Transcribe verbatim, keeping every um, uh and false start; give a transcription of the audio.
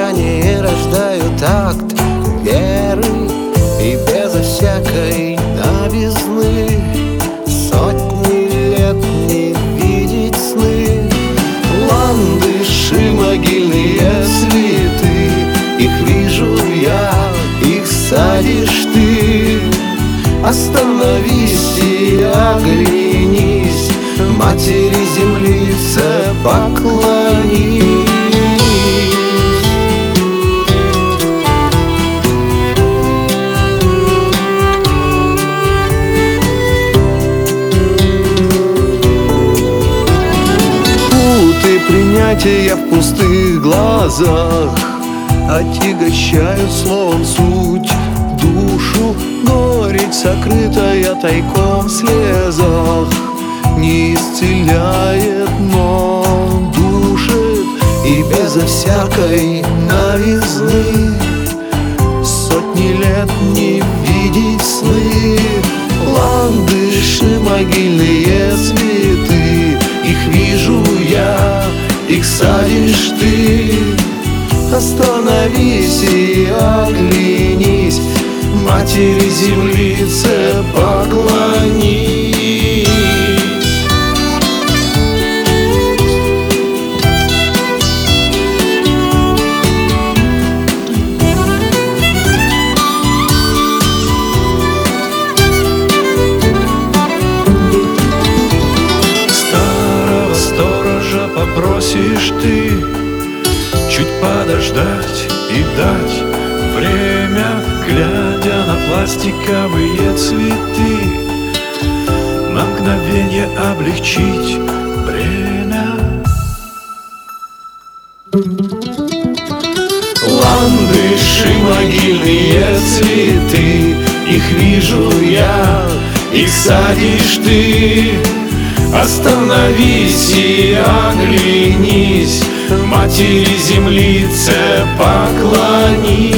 прощание рождаю такт веры, и безо всякой новизны сотни лет не видеть сны. Ландыши, могильные цветы, их вижу я, их садишь ты. Остановись и оглянись, матери землице поклонись. Путы принятия в пустых глазах отягощают словом суть душу. Горечь, сокрытая тайком в слезах, не исцеляет, но душит. И безо всякой новизны сотни лет не видеть сны. Ландыши, могильные цветы, их вижу я, их садишь ты. Остановись и оглянись, матери землице поклонись. Старого сторожа попросишь ты чуть подождать и дать время, глядя на пластиковые цветы, на мгновение облегчить бремя. Ландыши, могильные цветы, их вижу я, их садишь ты. Остановись и оглянись, матери землице поклонись.